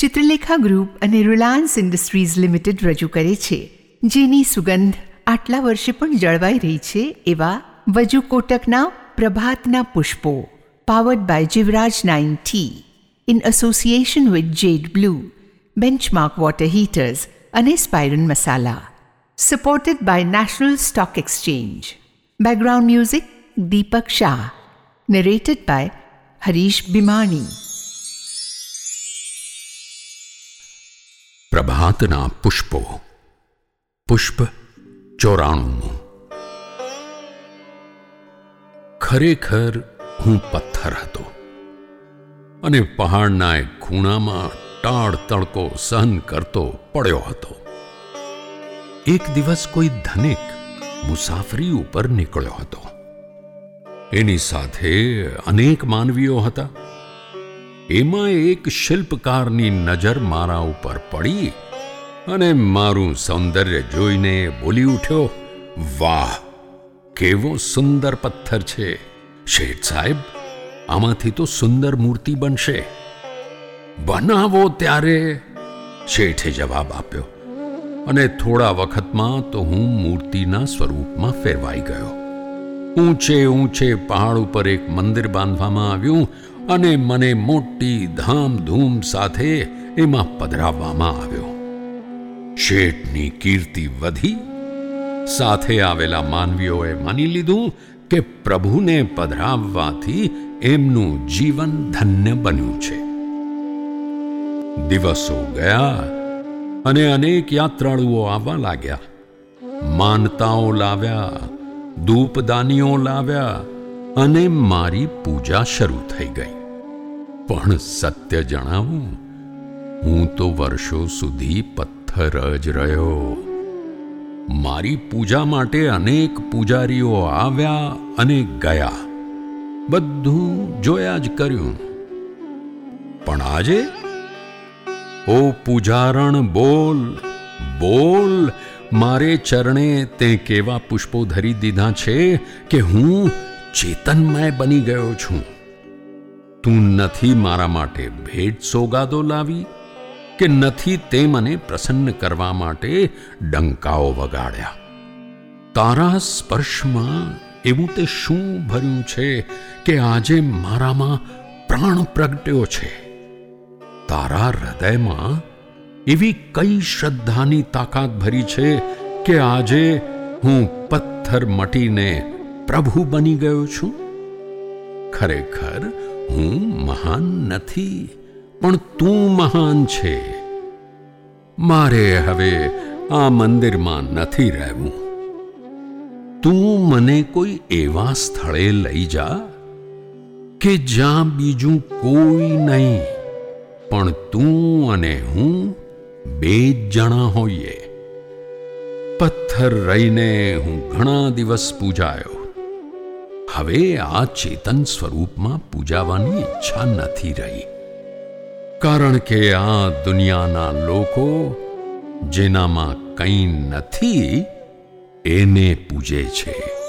Chitralekha group અને Reliance Industries Limited રજૂ કરે છે, જેની સુગંધ આટલા વર્ષે પણ જળવાઈ રહી છે એવા વજુ કોટકના પ્રભાતના પુષ્પો, powered by Jivraj 9T, in association with Jade Blue, Benchmark water heaters અને સ્પાયરન મસાલા. Supported by National Stock Exchange. Background music Deepak Shah. Narrated by Harish Bhimani. પ્રભાતના પુષ્પો. પુષ્પ 94. ખરેખર હું પથ્થર હતો અને પહાડના એક ખૂણામાં ટાળ તડકો સહન કરતો પડ્યો હતો. એક દિવસ કોઈ ધનિક મુસાફરી ઉપર નીકળ્યો હતો. એની સાથે અનેક માનવીઓ હતા. એમાં એક શિલ્પકારની નજર મારા ઉપર પડી અને મારું સૌંદર્ય જોઈને બોલી ઉઠ્યો, વાહ, કેવો સુંદર પથ્થર છે શેઠ સાહેબ, આમાંથી તો સુંદર મૂર્તિ બનશે. બનાવો ત્યારે, શેઠે જવાબ આપ્યો અને થોડા વખતમાં તો હું મૂર્તિના સ્વરૂપમાં ફેરવાઈ ગયો. ઊંચે ઊંચે પહાડ ઉપર એક મંદિર બાંધવામાં આવ્યું અને મને મોટી ધામધૂમ સાથે એમાં પધરાવવામાં આવ્યો. શેઠની કીર્તિ વધી. સાથે આવેલા માનવીઓએ માની લીધું કે પ્રભુને પધરાવવાથી એમનું જીવન ધન્ય બન્યું છે. દિવસો ગયા અને અનેક યાત્રાળુઓ આવવા લાગ્યા. માનતાઓ લાવ્યા, ધૂપદાનીઓ લાવ્યા અને મારી પૂજા શરૂ થઈ ગઈ. પણ સત્ય જણાવું, હું તો વર્ષો સુધી પથ્થર જ રહ્યો. મારી પૂજા માટે અનેક પૂજારીઓ આવ્યા અને ગયા, બધું જોયા જ કર્યું. પણ આજે, ઓ પૂજારણ, બોલ બોલ, મારે ચરણે તે કેવા પુષ્પો ધરી દીધા છે કે હું ચેતનમય બની ગયો છું. તું નથી મારા માટે ભેટ સોગાદો લાવી કે નથી તે મને પ્રસન્ન કરવા માટે ડંકાઓ વગાડ્યા. તારા સ્પર્શમાં એવું તે શું ભર્યું છે કે આજે મારામાં પ્રાણ પ્રગટ્યો છે? તારા હૃદયમાં એવી કઈ શ્રદ્ધાની તાકાત ભરી છે કે આજે હું પથ્થર મટીને પ્રભુ બની ગયો છું? ખરેખર હું મહાન નથી, પણ તું મહાન છે. મારે હવે આ મંદિરમાં નથી રહેવું. તું મને કોઈ એવા સ્થળે લઈ જા કે જ્યાં બીજું કોઈ નહીં, પણ તું અને હું બે જ જણા હોઈએ. પથ્થર રહીને હું ઘણા દિવસ પૂજાયો. હવે આ ચેતન સ્વરૂપમાં પૂજાવાની ઈચ્છા નથી રહી, કારણ કે આ દુનિયાના લોકો જેનામાં કંઈ નથી એને પૂજે છે.